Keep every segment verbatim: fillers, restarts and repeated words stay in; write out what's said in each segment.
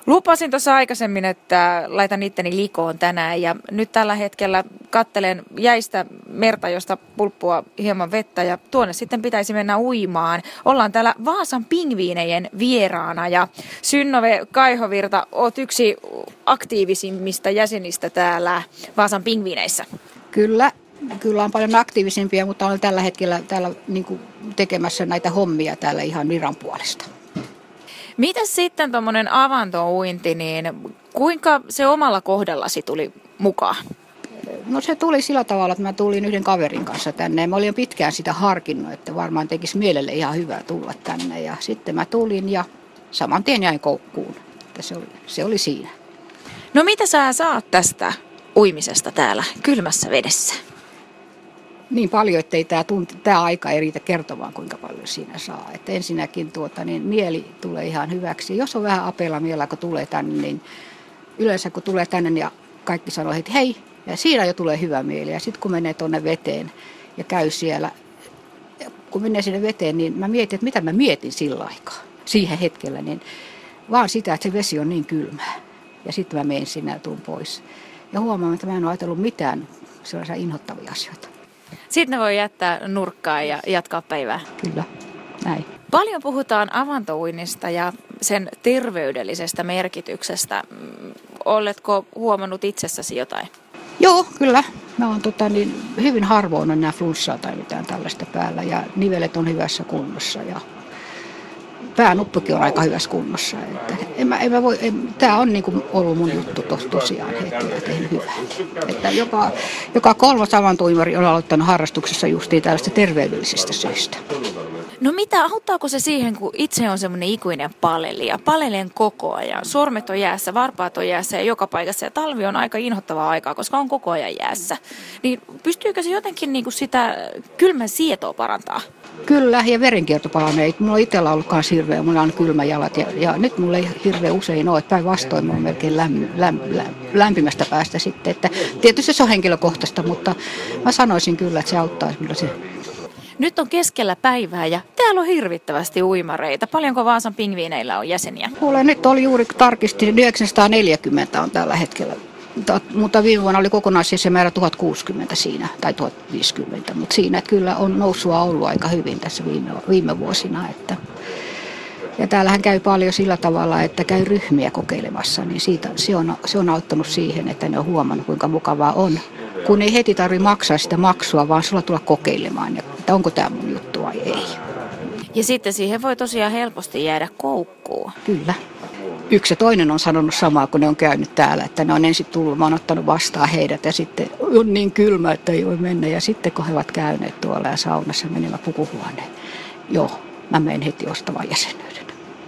Lupasin tuossa aikaisemmin, että laitan itteni likoon tänään ja nyt tällä hetkellä kattelen jäistä merta, josta pulppua hieman vettä ja tuonne sitten pitäisi mennä uimaan. Ollaan täällä Vaasan pingviinejen vieraana ja Synnöve Kaihovirta, oot yksi aktiivisimmista jäsenistä täällä Vaasan pingviineissä. Kyllä, kyllä on paljon aktiivisimpia, mutta olen tällä hetkellä täällä niin kuin tekemässä näitä hommia täällä ihan Viran puolesta. Mitäs sitten tuommoinen avantouinti, niin kuinka se omalla kohdallasi tuli mukaan? No se tuli sillä tavalla, että mä tulin yhden kaverin kanssa tänne. Mä olin jo pitkään sitä harkinnut, että varmaan tekisi mielelle ihan hyvä tulla tänne. Ja sitten mä tulin ja saman tien jäin koukkuun. Että se oli, se oli siinä. No mitä sä saat tästä uimisesta täällä kylmässä vedessä? Niin paljon, että ei tämä, tunti, tämä aika ei riitä kertomaan, kuinka paljon siinä saa. Että ensinnäkin tuota, niin mieli tulee ihan hyväksi. Jos on vähän apeella mielellä, kun tulee tänne, niin yleensä kun tulee tänne ja kaikki sanoo, että hei, ja siinä jo tulee hyvä mieli. Ja sitten kun menee tuonne veteen ja käy siellä, kun menee sinne veteen, niin mä mietin, että mitä mä mietin sillä aikaa, siihen hetkellä. Niin vaan sitä, että se vesi on niin kylmää. Ja sitten mä menen sinne ja tuun pois. Ja huomaan, että mä en ole ajatellut mitään sellaisia inhottavia asioita. Sitten voi jättää nurkkaan ja jatkaa päivää. Kyllä, näin. Paljon puhutaan avantouinnista ja sen terveydellisestä merkityksestä. Oletko huomannut itsessäsi jotain? Joo, kyllä. Mä oon tota, niin, hyvin harvoin on nämä flunssaa tai mitään tällaista päällä ja nivelet on hyvässä kunnossa ja päänuppukin on aika hyvässä kunnossa. Että en mä, en mä voi, en, tää on niin kuin ollut mun juttu tos, tosiaan heti ja tehnyt hyvää. Että joka, joka kolmas avantouimari on aloittanut harrastuksessa justiin tällaista terveydellisistä syistä. No mitä, auttaako se siihen, kun itse on semmoinen ikuinen palelija, palelen koko ajan, sormet on jäässä, varpaat on jäässä ja joka paikassa ja talvi on aika inhottavaa aikaa, koska on koko ajan jäässä. Niin pystyykö se jotenkin niin kuin sitä kylmän sietoa parantaa? Kyllä, ja verenkierto paranee. Mulla on itsellä ollut myös hirveä, mulla on kylmä jalat ja, ja nyt mulla ei hirveän usein ole, että päinvastoin mulla on melkein läm, läm, läm, lämpimästä päästä sitten. Että tietysti se on henkilökohtaista, mutta mä sanoisin kyllä, että se auttaa kyllä se. Nyt on keskellä päivää ja täällä on hirvittävästi uimareita. Paljonko Vaasan pingviineillä on jäseniä? Kuule, nyt oli juuri tarkistin, yhdeksänsataaneljäkymmentä on tällä hetkellä. Mutta viime vuonna oli kokonaisjäsenmäärä tuhat kuusikymmentä siinä, tai tuhat viisikymmentä, mutta siinä että kyllä on nousua ollut aika hyvin tässä viime, viime vuosina. Että. Ja täällähän käy paljon sillä tavalla, että käy ryhmiä kokeilemassa, niin siitä, se, on, se on auttanut siihen, että ne on huomannut, kuinka mukavaa on. Kun ei heti tarvitse maksaa sitä maksua, vaan sulla tulla kokeilemaan, että onko tämä mun juttu vai ei. Ja sitten siihen voi tosiaan helposti jäädä koukkuun. Kyllä. Yksi ja toinen on sanonut samaa, kun ne on käynyt täällä, että ne on ensin tullut, mä oon ottanut vastaan heidät ja sitten on niin kylmä, että ei voi mennä. Ja sitten kun he ovat käyneet tuolla ja saunassa menemään pukuhuoneen, joo, mä menen heti ostamaan jäsenyyden.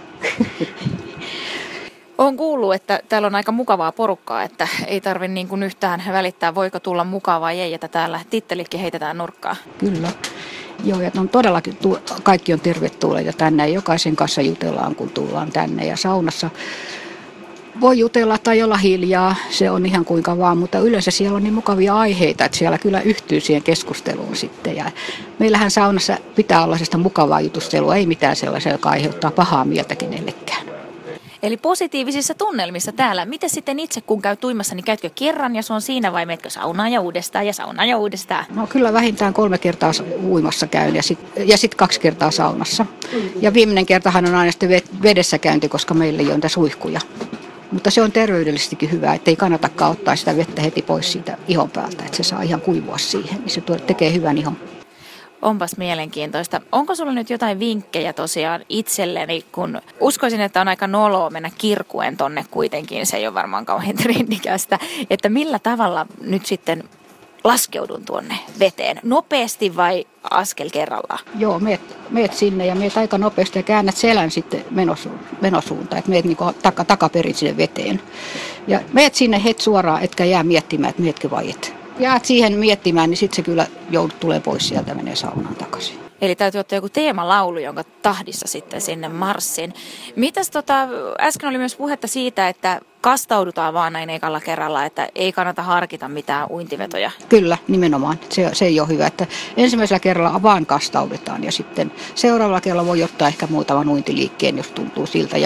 Olen kuullut, että täällä on aika mukavaa porukkaa, että ei tarvitse niin kuin yhtään välittää, voiko tulla mukaan vai ei, että täällä tittelitkin heitetään nurkkaan. Kyllä. Joo, ja on todellakin, kaikki on tervetulleita tänne ja jokaisen kanssa jutellaan, kun tullaan tänne. Ja saunassa voi jutella tai olla hiljaa, se on ihan kuinka vaan, mutta yleensä siellä on niin mukavia aiheita, että siellä kyllä yhtyy siihen keskusteluun sitten. Ja meillähän saunassa pitää olla sitä mukavaa jutustelua, ei mitään sellaisia, joka aiheuttaa pahaa mieltä kenellekään. Eli positiivisissa tunnelmissa täällä. Miten sitten itse, kun käy tuimassa, niin käytkö kerran ja se on siinä vai meetkö saunaan ja uudestaan ja saunaan ja uudestaan? No kyllä vähintään kolme kertaa uimassa käyn ja sitten ja sit kaksi kertaa saunassa. Ja viimeinen kertahan on aina sitten vedessä käynti, koska meillä ei ole niitä suihkuja. Mutta se on terveydellisestikin hyvä, että ei kannatakaan ottaa sitä vettä heti pois siitä ihon päältä, että se saa ihan kuivua siihen, niin se tekee hyvän ihon. Onpas mielenkiintoista. Onko sulla nyt jotain vinkkejä tosiaan itselleni, kun uskoisin, että on aika noloa mennä kirkuen tonne kuitenkin, se ei ole varmaan kauhean trendikästä, että millä tavalla nyt sitten laskeudun tuonne veteen? Nopeasti vai askel kerrallaan? Joo, meet, meet sinne ja meet aika nopeasti ja käännät selän sitten menosuun, menosuuntaan, että meet niinku taka, takaperin sinne veteen. Ja meet sinne heti suoraan, etkä jää miettimään, että meetkö vai et. Jäät siihen miettimään, niin sitten se kyllä joudut tulee pois sieltä ja menee saunaan takaisin. Eli täytyy ottaa joku teemalaulu, jonka tahdissa sitten sinne marssin. Mitäs tota, äsken oli myös puhetta siitä, että kastaudutaan vaan näin ekalla kerralla, että ei kannata harkita mitään uintivetoja. Kyllä, nimenomaan. Se, se ei ole hyvä, että ensimmäisellä kerralla vaan kastaudutaan ja sitten seuraavalla kerralla voi ottaa ehkä muutaman uintiliikkeen, jos tuntuu siltä. Ja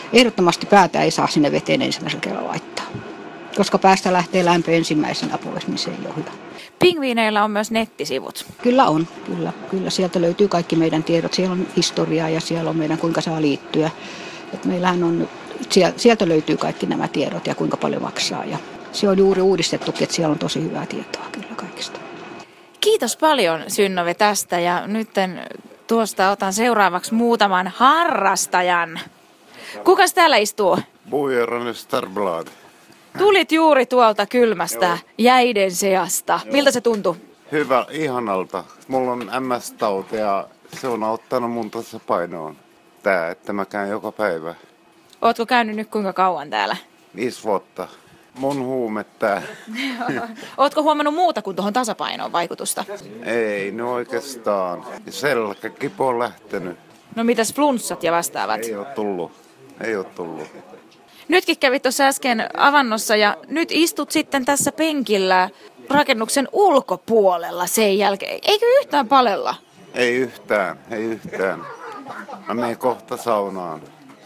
ehdottomasti päätä ei saa sinne veteen ensimmäisellä kerralla laittaa. Koska päästä lähtee lämpö ensimmäisenä pois, niin se ei ole hyvä. Pingviineillä on myös nettisivut. Kyllä on, kyllä. Kyllä sieltä löytyy kaikki meidän tiedot. Siellä on historiaa ja siellä on meidän kuinka saa liittyä. Et meillähän on, sieltä löytyy kaikki nämä tiedot ja kuinka paljon maksaa. Ja se on juuri uudistettukin, että siellä on tosi hyvää tietoa kyllä kaikista. Kiitos paljon Synnöve tästä ja nyt tuosta otan seuraavaksi muutaman harrastajan. Kukas täällä istuu? Bujerane Starblad. Tulit juuri tuolta kylmästä Joo. jäiden seasta. Joo. Miltä se tuntui? Hyvä, ihanalta. Mulla on M S-tauti ja se on auttanut mun tässä painoon. Tää, että mä käyn joka päivä. Ootko käynyt nyt kuinka kauan täällä? Viisi vuotta. Mun huume tää. Ootko huomannut muuta kuin tuohon tasapainoon vaikutusta? Ei, no oikeastaan. Selkäkipu on lähtenyt. No mitäs flunssat ja vastaavat? Ei oo tullut. Ei oo tullut. Nytkin kävit tuossa äsken avannossa ja nyt istut sitten tässä penkillä rakennuksen ulkopuolella sen jälkeen. Eikö yhtään palella? Ei yhtään, ei yhtään. Mä menen kohta saunaan.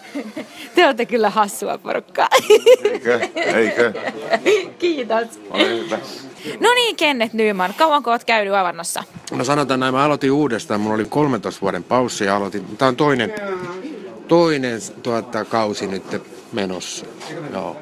Te olette kyllä hassua porukkaa. Eikö? Eikö? Kiitos. Ole hyvä. No niin, Kenneth Nyman, kauanko oot käynyt avannossa? No sanotaan näin, mä aloitin uudestaan. Mulla oli kolmentoista vuoden paussi ja aloitin. Tää on toinen, toinen tuota, kausi nyt menossa. Joo.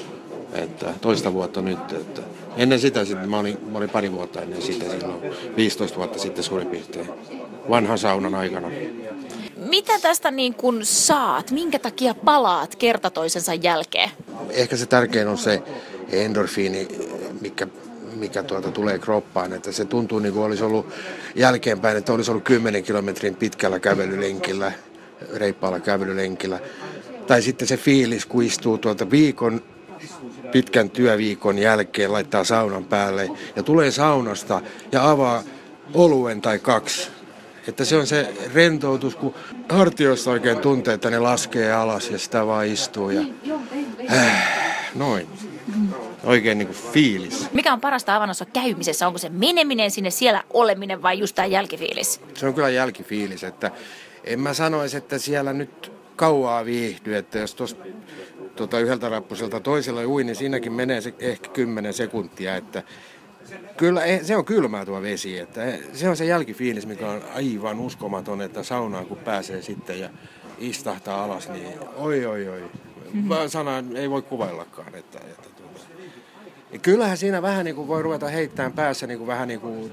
Että toista vuotta nyt. Että ennen sitä sitten, mä olin, mä olin pari vuotta ennen sitä, silloin viisitoista vuotta sitten suurin piirtein. Vanhan saunan aikana. Mitä tästä niin kun saat? Minkä takia palaat kerta toisensa jälkeen? Ehkä se tärkein on se endorfiini, mikä, mikä tuota tulee kroppaan. Että se tuntuu niin kuin olisi ollut jälkeenpäin, että olisi ollut kymmenen kilometrin pitkällä kävelylenkillä, reippaalla kävelylenkillä. Tai sitten se fiilis, kun istuu tuota viikon, pitkän työviikon jälkeen, laittaa saunan päälle ja tulee saunasta ja avaa oluen tai kaksi. Että se on se rentoutus, kun hartioista oikein tuntee, että ne laskee alas ja sitä vaan istuu ja äh, noin. Oikein niin kuin fiilis. Mikä on parasta avannossa käymisessä? Onko se meneminen sinne, siellä oleminen vai just tämä jälkifiilis? Se on kyllä jälkifiilis, että en mä sanoisi, että siellä nyt kauaa viihdy, että jos tuossa tuota, yhdeltä rappuselta toisella ui, niin siinäkin menee se ehkä kymmenen sekuntia, että kyllä se on kylmää tuo vesi, että se on se jälkifiilis, mikä on aivan uskomaton, että saunaan kun pääsee sitten ja istahtaa alas, niin oi oi oi. Mm-hmm. Sana ei voi kuvaillakaan. Että, että tuota. Ja kyllähän siinä vähän niin kuin voi ruveta heittämään päässä, niin kuin vähän niin kuin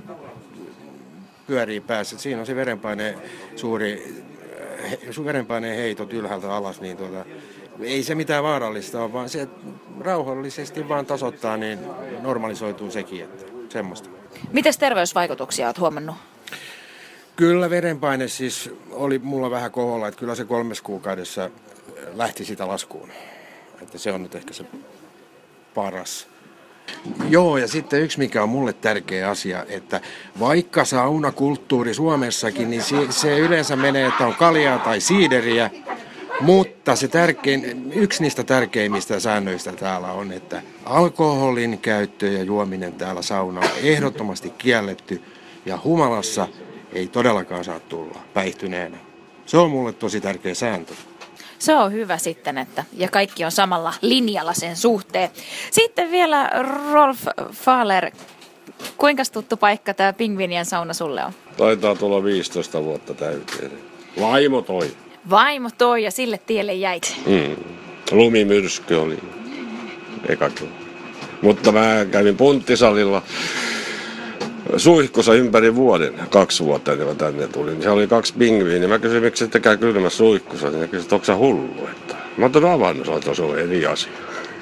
pyörii päässä. Siinä on se verenpaine suuri, verenpaineen heitot ylhäältä alas, niin tuota, ei se mitään vaarallista ole, vaan se rauhallisesti vaan tasoittaa, niin normalisoituu sekin, että semmoista. Mites terveysvaikutuksia olet huomannut? Kyllä verenpaine siis oli mulla vähän koholla, että kyllä se kolmes kuukaudessa lähti sitä laskuun. Että se on nyt ehkä se paras. Joo, ja sitten yksi mikä on mulle tärkeä asia, että vaikka saunakulttuuri Suomessakin, niin se yleensä menee, että on kaljaa tai siideriä, mutta se tärkein, yksi niistä tärkeimmistä säännöistä täällä on, että alkoholin käyttö ja juominen täällä saunalla on ehdottomasti kielletty ja humalassa ei todellakaan saa tulla päihtyneenä. Se on mulle tosi tärkeä sääntö. Se on hyvä sitten, että ja kaikki on samalla linjalla sen suhteen. Sitten vielä Rolf Fahler, kuinka tuttu paikka tämä Pingviinien sauna sulle on? Taitaa tulla viisitoista vuotta täyteen. Vaimo toi. Vaimo toi ja sille tielle jäit. Mm. Lumimyrsky oli ekakin. Mutta mä kävin punttisalilla suihkussa ympäri vuoden, kaksi vuotta ennen mä tänne tulin. Se oli kaksi pingviiniä. Mä kysyin, miksi et käy kylmässä suihkussa. Niin kysyin, että onko sä hullu? Että mä oon tullut avannut, että se on eri asia.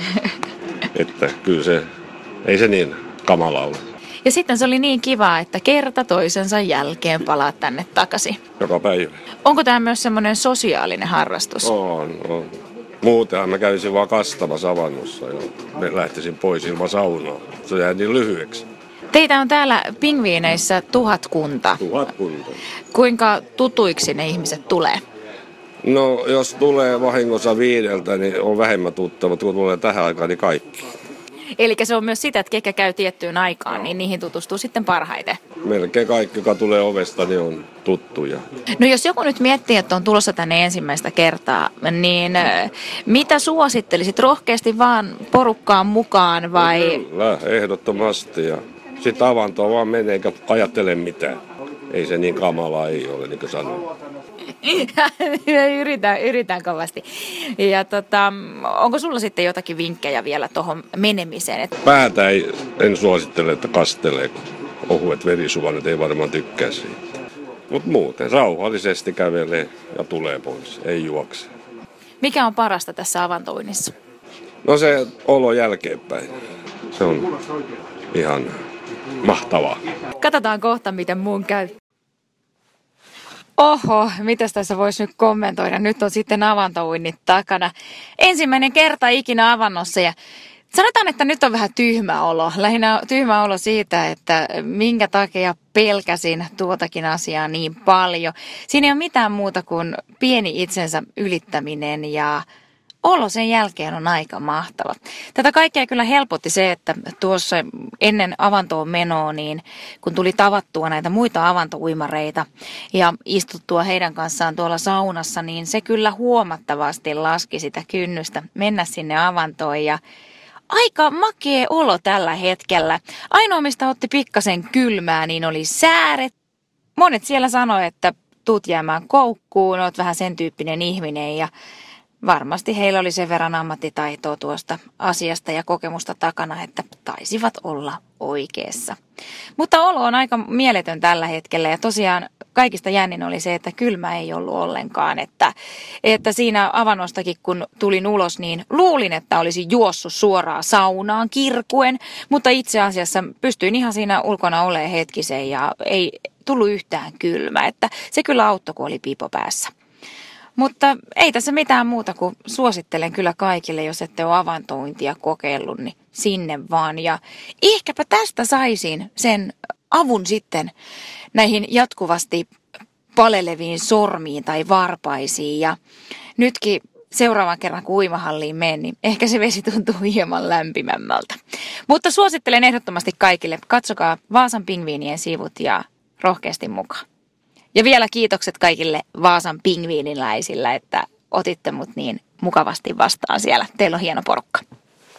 Että kyllä se, ei se niin kamala ole. Ja sitten se oli niin kiva, että kerta toisensa jälkeen palaat tänne takaisin. Joka päivä. Onko tämä myös semmoinen sosiaalinen harrastus? On, on. Muutenhan mä kävisin vaan kastamassa avannossa ja me lähtisin pois ilman saunaa. Se jäi niin lyhyeksi. Teitä on täällä pingviineissä tuhat kunta. Tuhat kunta. Kuinka tutuiksi ne ihmiset tulee? No jos tulee vahingossa viideltä, niin on vähemmän tuttava, kun tulee tähän aikaan, niin kaikki. Eli se on myös sitä, että ketkä käy tiettyyn aikaan, niin niihin tutustuu sitten parhaiten. Melkein kaikki, joka tulee ovesta, niin on tuttuja. No jos joku nyt miettii, että on tulossa tänne ensimmäistä kertaa, niin mitä suosittelisit? Rohkeasti vaan porukkaan mukaan vai? Kyllä, ehdottomasti. Ja sitten avantoon vaan menee eikä ajattele mitään. Ei se niin kamalaa ei ole, niin kuin sanoin. yritän, yritän kovasti. Ja tota, onko sulla sitten jotakin vinkkejä vielä tuohon menemiseen? Päätä ei, en suosittele, että kastelee, kun ohuet verisuonet ei varmaan tykkää siitä. Mutta muuten rauhallisesti kävelee ja tulee pois, ei juokse. Mikä on parasta tässä avantouinnissa? No se olo jälkeenpäin. Se on ihan mahtavaa. Katsotaan kohta, miten mun käy. Oho, mitäs tässä voisi nyt kommentoida? Nyt on sitten avantouinnit takana. Ensimmäinen kerta ikinä avannossa ja sanotaan, että nyt on vähän tyhmä olo. Lähinnä tyhmä olo siitä, että minkä takia pelkäsin tuotakin asiaa niin paljon. Siinä ei ole mitään muuta kuin pieni itsensä ylittäminen ja olo sen jälkeen on aika mahtava. Tätä kaikkea kyllä helpotti se, että tuossa ennen avantoon menoa, niin kun tuli tavattua näitä muita avantouimareita ja istuttua heidän kanssaan tuolla saunassa, niin se kyllä huomattavasti laski sitä kynnystä mennä sinne avantoon ja aika makea olo tällä hetkellä. Ainoa, mistä otti pikkasen kylmää, niin oli sääret. Monet siellä sanoi, että tuut jäämään koukkuun, oot vähän sen tyyppinen ihminen ja varmasti heillä oli sen verran ammattitaitoa tuosta asiasta ja kokemusta takana, että taisivat olla oikeassa. Mutta olo on aika mieletön tällä hetkellä ja tosiaan kaikista jännin oli se, että kylmä ei ollut ollenkaan. Että, että siinä avannostakin kun tulin ulos, niin luulin, että olisin juossut suoraan saunaan kirkuen, mutta itse asiassa pystyin ihan siinä ulkona olemaan hetkisen ja ei tullut yhtään kylmä. Että se kyllä auttoi, kun oli pipo päässä. Mutta ei tässä mitään muuta kuin suosittelen kyllä kaikille, jos ette ole avantouintia kokeillut, niin sinne vaan. Ja ehkäpä tästä saisin sen avun sitten näihin jatkuvasti paleleviin sormiin tai varpaisiin. Ja nytkin seuraavan kerran kun uimahalliin menen, niin ehkä se vesi tuntuu hieman lämpimämmältä. Mutta suosittelen ehdottomasti kaikille, katsokaa Vaasan pingviinien sivut ja rohkeasti mukaan. Ja vielä kiitokset kaikille Vaasan pingviiniläisillä, että otitte mut niin mukavasti vastaan siellä. Teillä on hieno porukka.